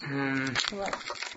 Voilà.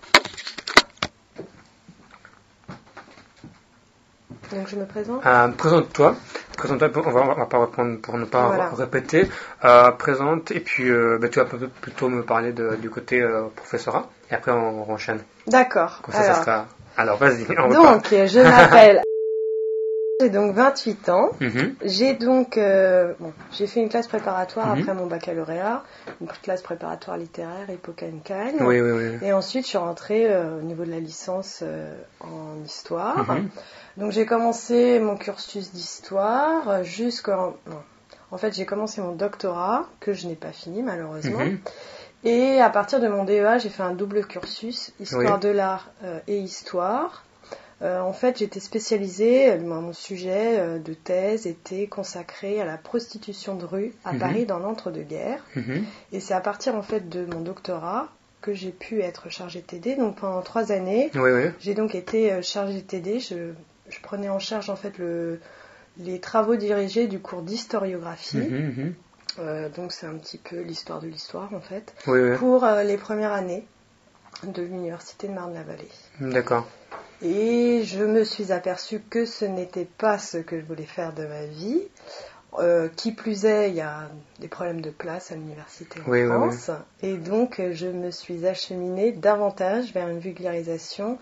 Donc je me présente. Présente-toi, on va pas reprendre pour ne pas répéter. Présente, et puis tu vas plutôt me parler du côté professorat, et après on enchaîne. D'accord. Comme ça sera... Alors vas-y, on donc, je m'appelle... J'ai donc 28 ans. Mm-hmm. J'ai donc... j'ai fait une classe préparatoire après mon baccalauréat, une classe préparatoire littéraire, Hippocagne. Oui. Et ensuite, je suis rentrée au niveau de la licence en histoire. Mm-hmm. Donc, j'ai commencé mon cursus d'histoire jusqu'en... En fait, j'ai commencé mon doctorat, que je n'ai pas fini malheureusement. Mm-hmm. Et à partir de mon DEA, j'ai fait un double cursus, histoire de l'art et histoire. En fait, j'étais spécialisée, mon sujet de thèse était consacré à la prostitution de rue à Paris dans l'entre-deux-guerres. Et c'est à partir en fait de mon doctorat que j'ai pu être chargée de TD. Donc pendant 3 années, j'ai donc été chargée de TD. Je prenais en charge en fait les travaux dirigés du cours d'historiographie. Donc c'est un petit peu l'histoire de l'histoire en fait, pour les premières années de l'université de Marne-la-Vallée. D'accord. Et je me suis aperçue que ce n'était pas ce que je voulais faire de ma vie. Qui plus est, il y a des problèmes de place à l'université en France. Et donc, je me suis acheminée davantage vers une vulgarisation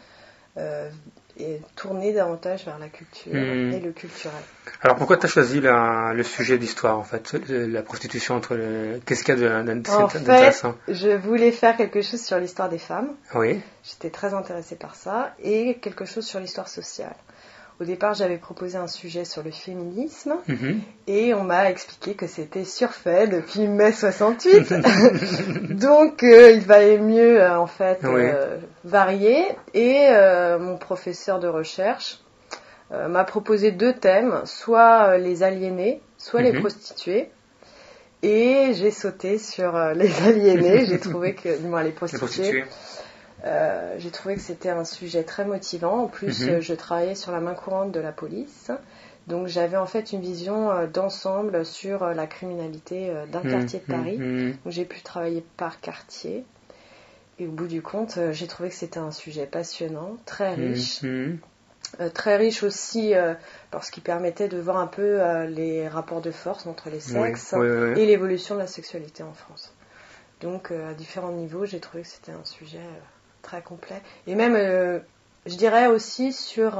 et tournée davantage vers la culture et le culturel. Alors, pourquoi tu as choisi le sujet d'histoire, en fait, la prostitution qu'est-ce qu'il y a d'intéressant? En fait, je voulais faire quelque chose sur l'histoire des femmes. Oui. J'étais très intéressée par ça. Et quelque chose sur l'histoire sociale. Au départ, j'avais proposé un sujet sur le féminisme et on m'a expliqué que c'était surfait depuis mai 68. Donc, il valait mieux, en fait, varier. Et mon professeur de recherche m'a proposé 2 thèmes, soit les aliénés, soit les prostituées. Et j'ai sauté sur les aliénés. J'ai trouvé que, du moins les prostituées. J'ai trouvé que c'était un sujet très motivant. En plus, je travaillais sur la main courante de la police. Donc, j'avais en fait une vision d'ensemble sur la criminalité d'un quartier de Paris. Donc, j'ai pu travailler par quartier. Et au bout du compte, j'ai trouvé que c'était un sujet passionnant, très riche. Très riche aussi parce qu'il permettait de voir un peu les rapports de force entre les sexes et l'évolution de la sexualité en France. Donc, à différents niveaux, j'ai trouvé que c'était un sujet... très complet. Et même, je dirais aussi sur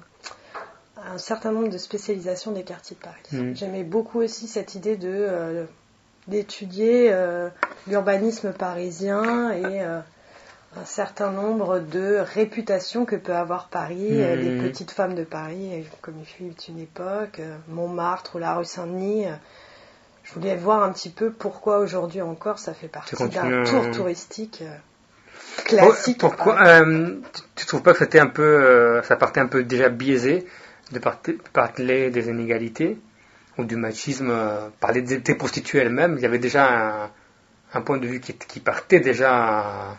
un certain nombre de spécialisations des quartiers de Paris. J'aimais beaucoup aussi cette idée d'étudier l'urbanisme parisien et un certain nombre de réputations que peut avoir Paris, des petites femmes de Paris, comme il fut une époque, Montmartre ou la rue Saint-Denis. Je voulais voir un petit peu pourquoi aujourd'hui encore ça fait partie d'un tour touristique classique. Pourquoi tu trouves pas que c'était un peu, ça partait un peu déjà biaisé de parler des inégalités ou du machisme, parler des prostituées elles-mêmes? Il y avait déjà un point de vue qui partait déjà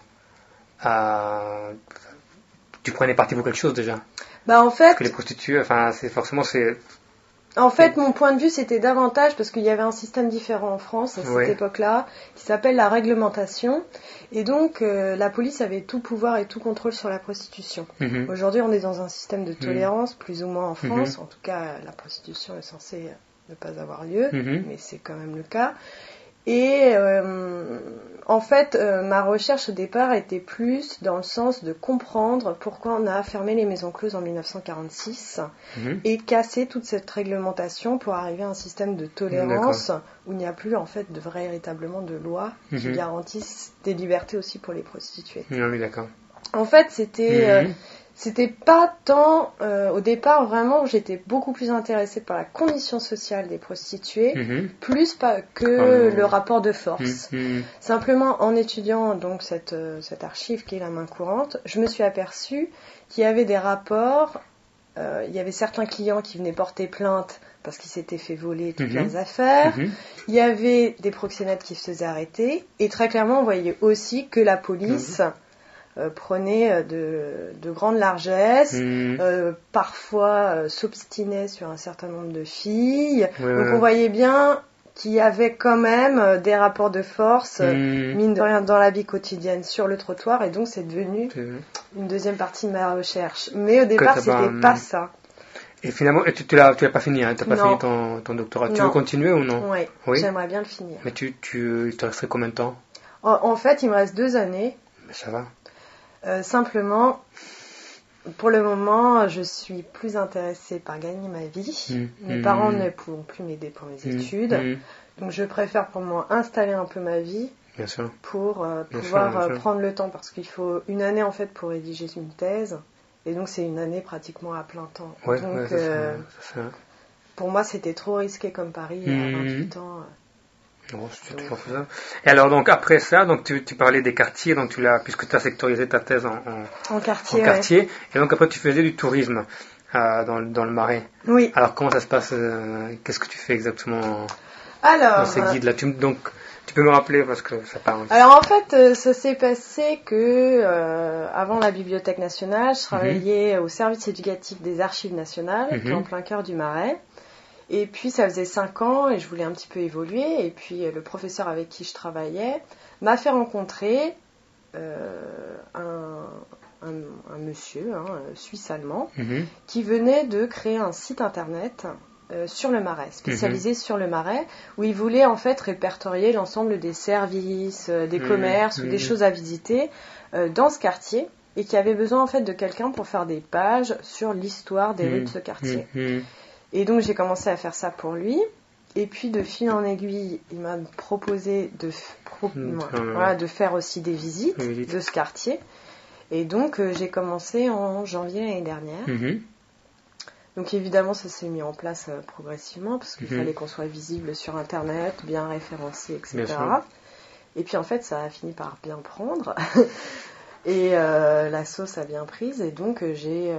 tu prenais parti pour quelque chose déjà. En fait, parce que les prostituées, enfin, En fait, mon point de vue, c'était davantage parce qu'il y avait un système différent en France à cette époque-là, qui s'appelle la réglementation. Et donc, la police avait tout pouvoir et tout contrôle sur la prostitution. Aujourd'hui, on est dans un système de tolérance, plus ou moins en France. En tout cas, la prostitution est censée ne pas avoir lieu, mais c'est quand même le cas. Et en fait, ma recherche au départ était plus dans le sens de comprendre pourquoi on a fermé les maisons closes en 1946 et cassé toute cette réglementation pour arriver à un système de tolérance où il n'y a plus en fait véritablement de loi qui garantissent des libertés aussi pour les prostituées. Oui, d'accord. En fait, c'était pas tant au départ vraiment, j'étais beaucoup plus intéressée par la condition sociale des prostituées, plus pas que le rapport de force. Simplement en étudiant donc cette archive qui est la main courante, je me suis aperçue qu'il y avait des rapports, il y avait certains clients qui venaient porter plainte parce qu'ils s'étaient fait voler toutes leurs affaires, il y avait des proxénètes qui se faisaient arrêter, et très clairement on voyait aussi que la police prenait de grandes largesses, parfois s'obstinait sur un certain nombre de filles. Donc on voyait bien qui avait quand même des rapports de force, mine de rien, dans la vie quotidienne sur le trottoir, et donc c'est devenu une deuxième partie de ma recherche. Mais au départ, c'était pas ça. Et finalement, tu l'as pas fini, hein, tu n'as pas fini ton doctorat. Tu veux continuer ou non? Oui, j'aimerais bien le finir. Mais il te resterait combien de temps? En fait, il me reste 2 années. Mais ça va. Simplement, pour le moment, je suis plus intéressée par gagner ma vie. Mes parents ne pourront plus m'aider pour mes études. Donc je préfère pour moi installer un peu ma vie. Bien sûr. Pour pouvoir prendre le temps, parce qu'il faut 1 année en fait pour rédiger une thèse. Et donc c'est 1 année pratiquement à plein temps. Ouais, donc ça. Pour moi, c'était trop risqué comme pari à 28 ans. Non, c'est toujours faisable. Et alors, donc, après ça, donc, tu parlais des quartiers, donc puisque tu as sectorisé ta thèse en quartier. Ouais. Et donc, après, tu faisais du tourisme dans le Marais. Oui. Alors, comment ça se passe? Qu'est-ce que tu fais exactement dans ces guides-là? Donc, tu peux me rappeler parce que ça parle. Alors, en fait, ça s'est passé que, avant la Bibliothèque nationale, je travaillais au service éducatif des Archives nationales, qui est en plein cœur du Marais. Et puis ça faisait 5 ans et je voulais un petit peu évoluer. Et puis le professeur avec qui je travaillais m'a fait rencontrer un monsieur suisse-allemand qui venait de créer un site internet sur le Marais, spécialisé sur le Marais, où il voulait en fait répertorier l'ensemble des services, des commerces ou des choses à visiter dans ce quartier, et qui avait besoin en fait de quelqu'un pour faire des pages sur l'histoire des rues de ce quartier. Et donc j'ai commencé à faire ça pour lui. Et puis de fil en aiguille, il m'a proposé de faire aussi des visites de ce quartier. Et donc j'ai commencé en janvier l'année dernière. Donc évidemment ça s'est mis en place progressivement, parce qu'il fallait qu'on soit visible sur Internet, bien référencé, etc. Et puis en fait ça a fini par bien prendre. Et la sauce a bien prise. Et donc j'ai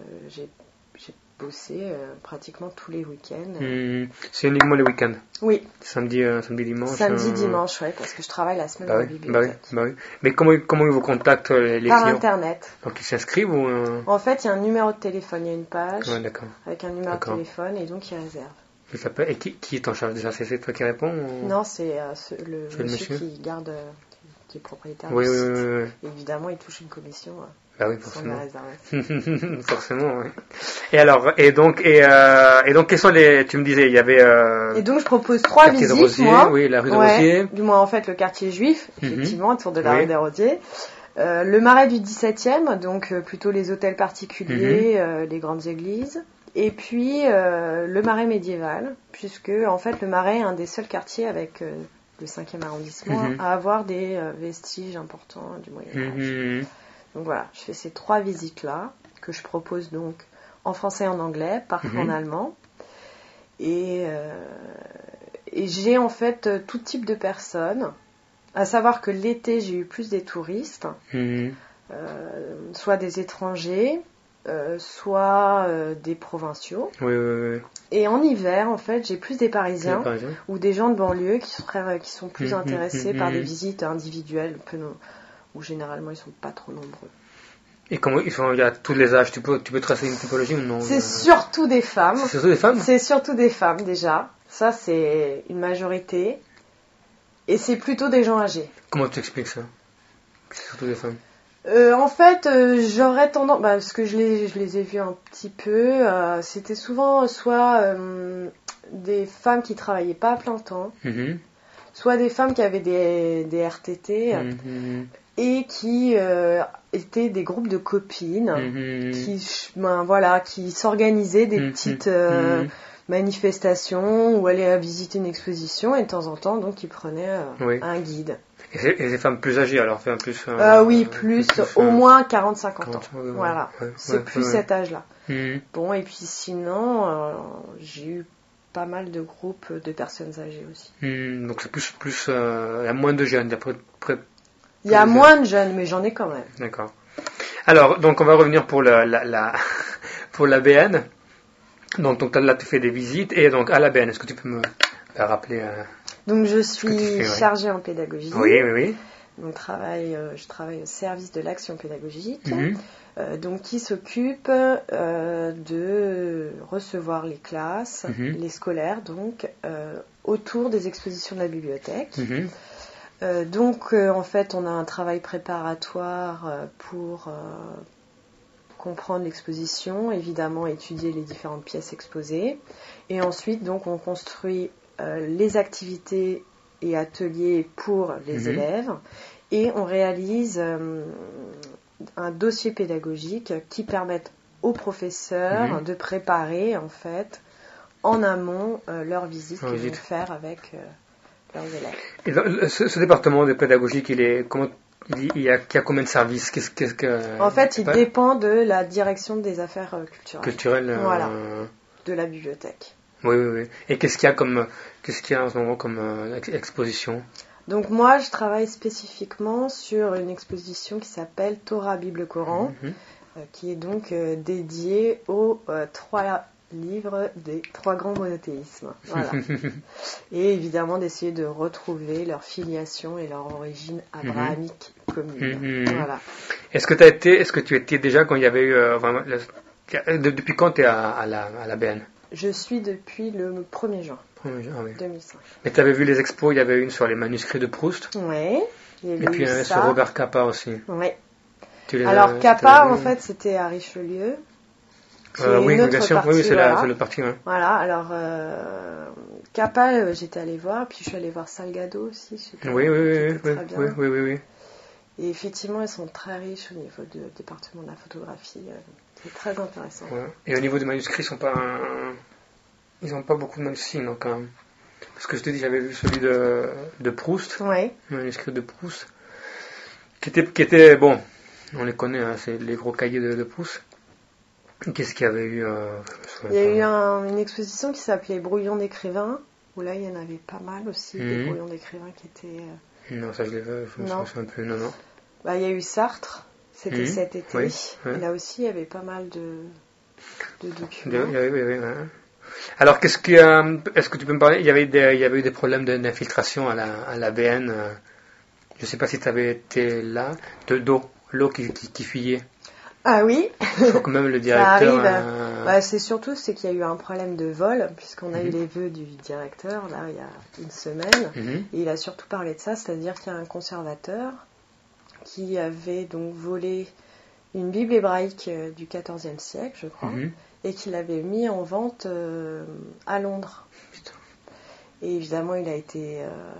bossé pratiquement tous les week-ends. C'est uniquement les week-ends? Oui. Samedi, dimanche? Samedi, dimanche, oui, parce que je travaille la semaine à la bibliothèque. Bah oui. Mais comment ils vous contactent, les clients? Par Internet. Donc ils s'inscrivent ou En fait, il y a un numéro de téléphone, il y a une page avec un numéro de téléphone, et donc ils réservent. Et qui est en charge déjà? C'est toi qui réponds ou... Non, c'est le monsieur qui garde, qui est propriétaire du site. Oui. Évidemment, il touche une commission. Bah oui, forcément. Forcément, oui. Et donc, quels sont tu me disais, il y avait... Et donc, je propose 3 visites, de Rosiers, moi. Oui, la rue de Rosiers. Du moins, en fait, le quartier juif, effectivement, autour de la rue des Rosiers. Le Marais du 17e, donc plutôt les hôtels particuliers, les grandes églises. Et puis, le Marais médiéval, puisque, en fait, le Marais est un des seuls quartiers avec le 5e arrondissement à avoir des vestiges importants du Moyen-Âge. Donc voilà, je fais ces 3 visites-là, que je propose donc en français et en anglais, parfois en allemand. Et j'ai en fait tout type de personnes, à savoir que l'été, j'ai eu plus des touristes, soit des étrangers, soit des provinciaux. Oui. Et en hiver, en fait, j'ai plus des Parisiens ou des gens de banlieue qui sont plus intéressés par des visites individuelles, où généralement ils sont pas trop nombreux. Et comment il y a tous les âges? Tu peux tracer une typologie ou non? C'est surtout des femmes. C'est surtout des femmes? C'est surtout des femmes déjà. Ça, c'est une majorité. Et c'est plutôt des gens âgés. Comment tu expliques ça? C'est surtout des femmes. En fait, j'aurais tendance, parce que je les ai vues un petit peu, c'était souvent soit des femmes qui travaillaient pas à plein temps, soit des femmes qui avaient des RTT, et qui étaient des groupes de copines qui s'organisaient des petites manifestations ou allaient visiter une exposition, et de temps en temps donc ils prenaient un guide. Et les femmes plus âgées alors plus oui, plus au moins 40-50 ans. Voilà, c'est plus cet âge-là. Bon, et puis sinon j'ai eu pas mal de groupes de personnes âgées aussi. Donc c'est plus il y a moins de jeunes d'après. Il y a moins de jeunes, mais j'en ai quand même. D'accord. Alors, donc on va revenir pour pour la BN. Donc là, tu fais des visites. Et donc, à la BN, est-ce que tu peux me rappeler Donc, je suis chargée en pédagogie. Oui. Donc, je travaille au service de l'action pédagogique, donc qui s'occupe de recevoir les classes, les scolaires, donc autour des expositions de la bibliothèque. Donc, en fait, on a un travail préparatoire pour comprendre l'exposition, évidemment étudier les différentes pièces exposées, et ensuite, donc, on construit les activités et ateliers pour les élèves, et on réalise un dossier pédagogique qui permette aux professeurs de préparer, en fait, en amont leur visite qu'ils vont faire avec leurs élèves. Et ce département de pédagogie, il y a combien de services? En fait, il dépend de la direction des affaires culturelles. Voilà, de la bibliothèque. Oui. Et qu'est-ce qu'il y a en ce moment comme exposition? Donc moi, je travaille spécifiquement sur une exposition qui s'appelle Torah Bible Coran, qui est donc dédiée aux 3 livres des 3 grands monothéismes. Voilà. Et évidemment d'essayer de retrouver leur filiation et leur origine abrahamique commune. Voilà. Est-ce que tu étais déjà quand il y avait eu depuis quand tu es à la BN? Je suis depuis le 1er juin. 2005. Mais tu avais vu les expos, il y avait une sur les manuscrits de Proust. Oui. Et puis sur Robert Capa aussi. Oui. Alors Capa, en fait, c'était à Richelieu. Oui, bien sûr. Partie, oui, c'est l'autre partie. Ouais. Voilà, alors Capa, j'étais allée voir, puis je suis allée voir Salgado aussi. Oui. Et effectivement, ils sont très riches au niveau du département de la photographie. C'est très intéressant. Ouais. Et au niveau des manuscrits, ils n'ont pas beaucoup de manuscrits, non, quand même. Parce que je te dis, j'avais vu celui de Proust, le manuscrit de Proust, qui était bon, on les connaît, hein, c'est les gros cahiers de Proust. Qu'est-ce qu'il y avait eu Il y a eu une exposition qui s'appelait Brouillon d'écrivain, où là il y en avait pas mal aussi, des brouillons d'écrivain qui étaient... Non, ça je l'ai vu, je me souviens un peu, non. Bah, il y a eu Sartre, c'était cet été, et là aussi il y avait pas mal de documents. Oui. Alors, est-ce que tu peux me parler, il y avait eu des problèmes d'infiltration à la BN, je ne sais pas si tu avais été là, l'eau qui fuyait. Ah oui. Je crois que même le directeur... Ça arrive. C'est qu'il y a eu un problème de vol, puisqu'on a eu les vœux du directeur, là, il y a une semaine, et il a surtout parlé de ça, c'est-à-dire qu'il y a un conservateur qui avait donc volé une Bible hébraïque du XIVe siècle, je crois, et qui l'avait mis en vente à Londres. Putain. Et évidemment, il a été...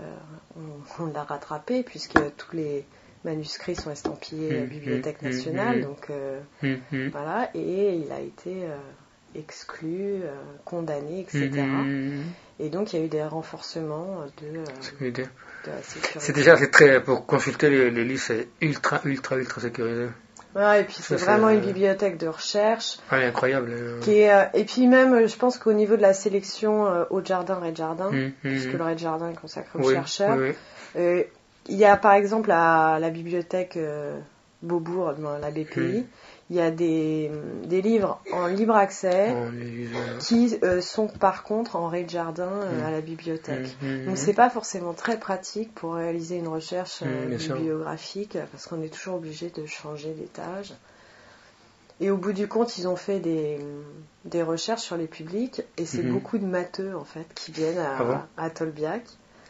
on l'a rattrapé, puisque tous les manuscrits sont estampillés à la Bibliothèque nationale, donc voilà, et il a été exclu, condamné, etc. Et donc il y a eu des renforcements de la sécurité. C'est très, pour consulter les livres, c'est ultra sécurisé. Ouais, et puis c'est vraiment une bibliothèque de recherche. Ouais, incroyable. Et puis même, je pense qu'au niveau de la sélection Haut Jardin, Red Jardin, puisque le Red Jardin est consacré aux chercheurs, il y a par exemple à la bibliothèque Beaubourg, dans la BPI, il y a des livres en libre accès qui sont par contre en Red Jardin à la bibliothèque. Donc c'est pas forcément très pratique pour réaliser une recherche bibliographique, parce qu'on est toujours obligé de changer d'étage. Et au bout du compte, ils ont fait des recherches sur les publics, et c'est beaucoup de matheux en fait qui viennent à Tolbiac.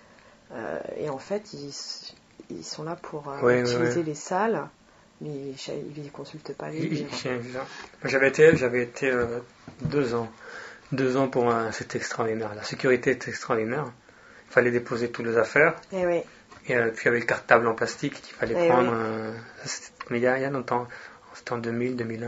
Et en fait, ils sont là pour utiliser les salles, mais ils ne consultent pas les livres. J'avais été 2 ans. 2 ans pour c'était extraordinaire. La sécurité était extraordinaire. Il fallait déposer toutes les affaires. Et oui. Et puis il y avait le cartable en plastique qu'il fallait prendre. Mais il y a longtemps. C'était en 2000, 2001.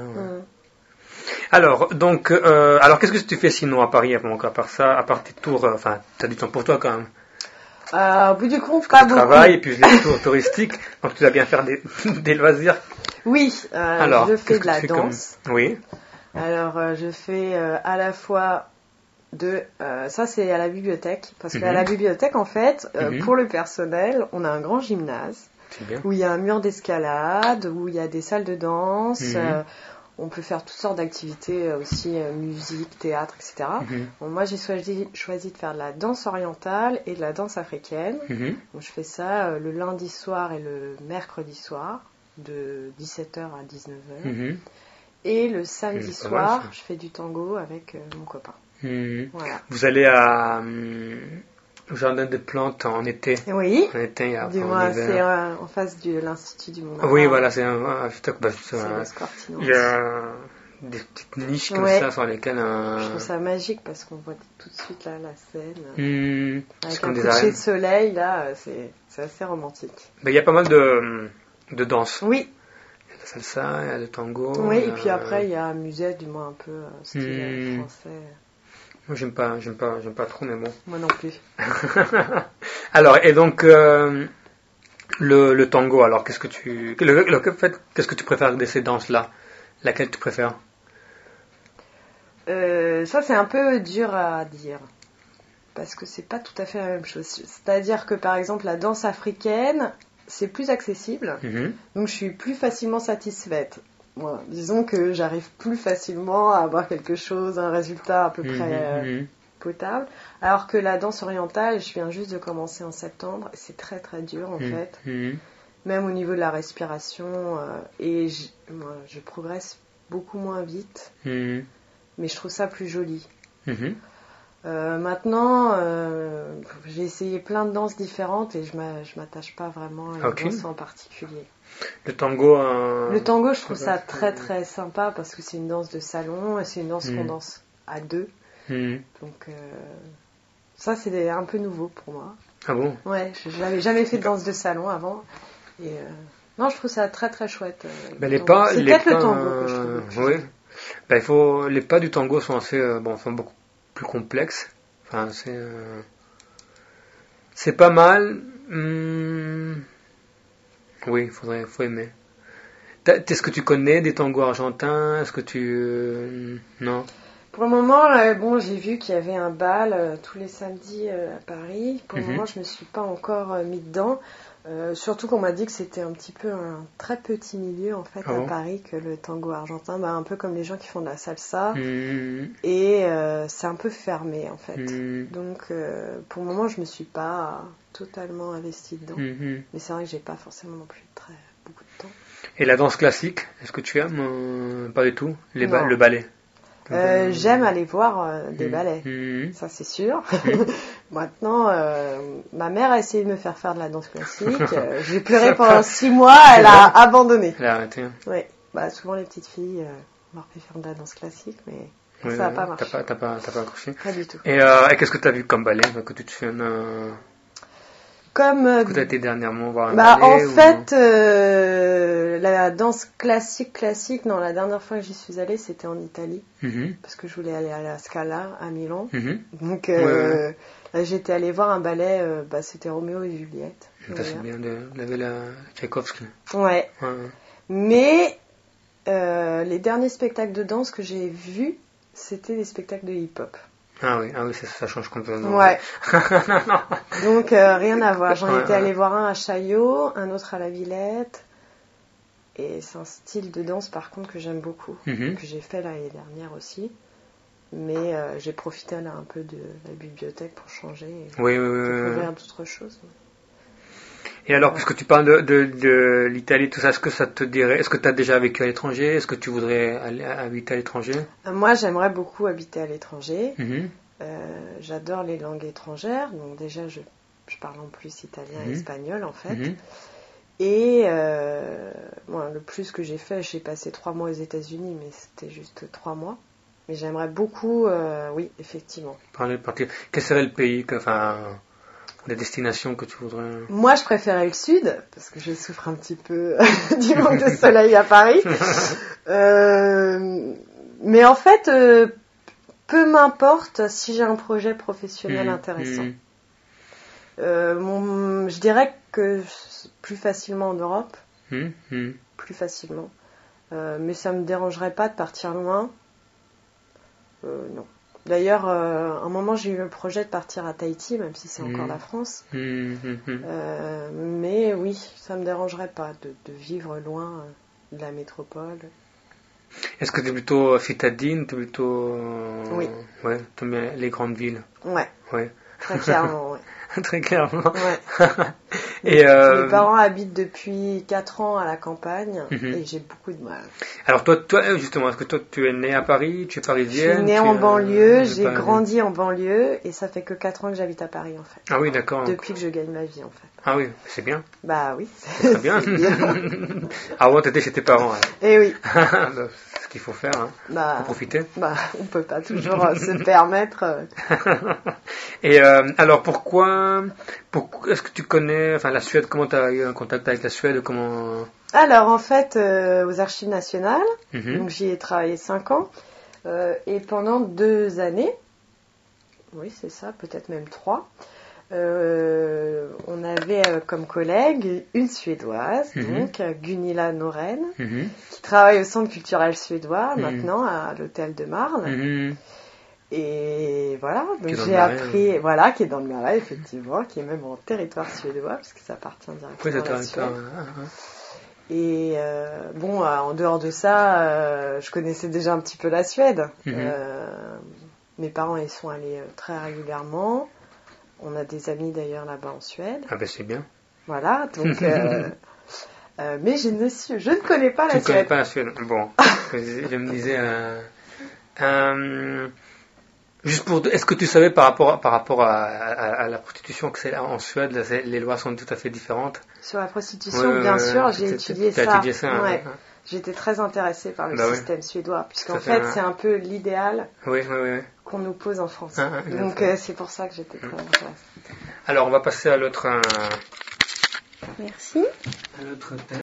Alors, donc, qu'est-ce que tu fais sinon à Paris, à part ça, à part tes tours, t'as du temps pour toi quand même? Au bout du compte, pas beaucoup. Tu travailles et puis les tours touristiques, donc tu dois bien faire des loisirs. Oui, alors, je fais de la danse. Oui. Alors, je fais à la fois ça c'est à la bibliothèque, parce qu'à la bibliothèque, en fait, pour le personnel, on a un grand gymnase, où il y a un mur d'escalade, où il y a des salles de danse, On peut faire toutes sortes d'activités aussi, musique, théâtre, etc. Bon, moi, j'ai choisi de faire de la danse orientale et de la danse africaine. Donc, je fais ça le lundi soir et le mercredi soir, de 17h à 19h. Et le samedi soir, je fais du tango avec mon copain. Voilà. Vous allez à au jardin des plantes en été? Oui. En été, Du moins, c'est en face de l'Institut du Monde Arabe. Oui, voilà, c'est il y a des petites niches comme ça sur lesquelles... Je trouve ça magique parce qu'on voit tout de suite là la scène. Avec un coucher de soleil, là, c'est assez romantique. Il y a pas mal de danse. Oui. Il y a de salsa, il y a de tango. Oui, et puis après, il y a un musette, du moins un peu style français. Moi, j'aime pas trop, mais bon. Moi non plus. Alors, et donc, le tango, alors, qu'est-ce que tu préfères de ces danses-là? Laquelle tu préfères? Ça, c'est un peu dur à dire. Parce que c'est pas tout à fait la même chose. C'est-à-dire que, par exemple, la danse africaine, c'est plus accessible. Donc, je suis plus facilement satisfaite. Voilà. Disons que j'arrive plus facilement à avoir quelque chose, un résultat à peu près potable. Alors que la danse orientale, je viens juste de commencer en septembre, et c'est très très dur en fait. Même au niveau de la respiration, et je progresse beaucoup moins vite, mais je trouve ça plus joli. Maintenant, j'ai essayé plein de danses différentes et je m'attache pas vraiment à une danse en particulier. Le tango, je trouve ça très très sympa parce que c'est une danse de salon et c'est une danse qu'on danse à deux. Donc ça c'est un peu nouveau pour moi. Ah bon? Ouais, je n'avais jamais fait de danse de salon avant. Et non, je trouve ça très très chouette. C'est peut-être le tango que je trouve. Oui. Les pas du tango sont assez, sont beaucoup plus complexes. Enfin, c'est pas mal. Oui, faut aimer. Est-ce que tu connais des tangos argentins? Est-ce que tu... Non? Pour le moment, j'ai vu qu'il y avait un bal tous les samedis à Paris. Pour le moment, je me suis pas encore mis dedans. Surtout qu'on m'a dit que c'était un petit peu un très petit milieu en fait à Paris, que le tango argentin, un peu comme les gens qui font de la salsa. Et c'est un peu fermé en fait. Donc pour le moment, je me suis pas totalement investie dedans. Mais c'est vrai que j'ai pas forcément non plus beaucoup de temps. Et la danse classique, est-ce que tu aimes? Pas du tout. Le ballet? J'aime aller voir des ballets, ça c'est sûr. Maintenant, ma mère a essayé de me faire de la danse classique. J'ai pleuré pendant 6 mois, elle a abandonné. Elle a arrêté. Oui, souvent les petites filles leur fait faire de la danse classique, mais ça n'a pas marché. T'as pas accroché? Pas du tout. Et qu'est-ce que tu as vu comme ballet que tu te souviens? Que tu as été dernièrement voir un ballet? En fait, la danse classique, non, la dernière fois que j'y suis allée, c'était en Italie. Parce que je voulais aller à la Scala, à Milan. Donc, j'étais allée voir un ballet, c'était Roméo et Juliette. C'est bien, de Tchaïkovski. Ouais. Mais, les derniers spectacles de danse que j'ai vus, c'était des spectacles de hip-hop. Ah oui, ça change complètement. Ouais. Donc, rien à voir. J'en étais allée voir un à Chaillot, un autre à la Villette. Et c'est un style de danse, par contre, que j'aime beaucoup. Que j'ai fait l'année dernière aussi. Mais j'ai profité là un peu de la bibliothèque pour changer et découvrir d'autres choses. Et alors, puisque tu parles de l'Italie, tout ça, est-ce que ça te dirait, est-ce que tu as déjà vécu à l'étranger? Est-ce que tu voudrais habiter à l'étranger? Moi, j'aimerais beaucoup habiter à l'étranger. J'adore les langues étrangères. Donc déjà, je parle en plus italien et espagnol, en fait. Et le plus que j'ai fait, j'ai passé 3 mois aux États-Unis, mais c'était juste 3 mois. Mais j'aimerais beaucoup, oui, effectivement. Quel serait le pays, des destinations que tu voudrais? Moi, je préférais le sud, parce que je souffre un petit peu du manque de soleil à Paris. Mais en fait, peu m'importe si j'ai un projet professionnel intéressant. Je dirais que plus facilement en Europe, plus facilement. Mais ça me dérangerait pas de partir loin. Non. D'ailleurs, à un moment, j'ai eu le projet de partir à Tahiti, même si c'est encore la France. Mais oui, ça me dérangerait pas de vivre loin de la métropole. Est-ce que tu es plutôt citadine, tu es plutôt... Oui. Ouais, tu aimes bien les grandes villes. Ouais. Ouais. Très clairement, ouais. Très clairement. Ouais. Et Mes parents habitent depuis 4 ans à la campagne et j'ai beaucoup de mal. Alors toi, justement, est-ce que toi tu es née à Paris, tu es parisienne? Je suis née en banlieue, j'ai grandi en banlieue et ça fait que 4 ans que j'habite à Paris en fait. Ah oui, d'accord. Depuis que je gagne ma vie en fait. Ah oui, c'est bien. Bah oui, c'est très bien. Avant t'étais chez tes parents. Hein. Eh oui. C'est ce qu'il faut faire, hein. Bah, faut profiter. Bah, on peut pas toujours se permettre. Et alors pourquoi est-ce que tu connais, enfin la Suède, comment tu as eu un contact avec la Suède, comment... Alors en fait, aux Archives nationales, donc j'y ai travaillé 5 ans, et pendant 2 années, oui c'est ça, peut-être même 3, on avait comme collègue une Suédoise, donc Gunilla Noren, qui travaille au Centre culturel suédois maintenant à l'Hôtel de Marne. Et voilà, donc j'ai appris, voilà, qui est dans le Marais, effectivement, qui est même en territoire suédois, puisque ça appartient directement à la Suède. Et bon, en dehors de ça, je connaissais déjà un petit peu la Suède. Mes parents y sont allés très régulièrement. On a des amis d'ailleurs là-bas en Suède. Ah ben c'est bien. Voilà, donc... mais je ne connais pas la Suède. Tu ne connais pas la Suède. Bon, je me disais... juste pour, est-ce que tu savais par rapport à la prostitution que c'est en Suède, les lois sont tout à fait différentes? Sur la prostitution, bien sûr, j'ai étudié ça. Étudié ça, ouais. J'étais très intéressée par le système suédois, puisqu'en fait, c'est un peu l'idéal qu'on nous pose en France. Donc c'est pour ça que j'étais très intéressée. Alors, on va passer à l'autre. Merci. À l'autre thème.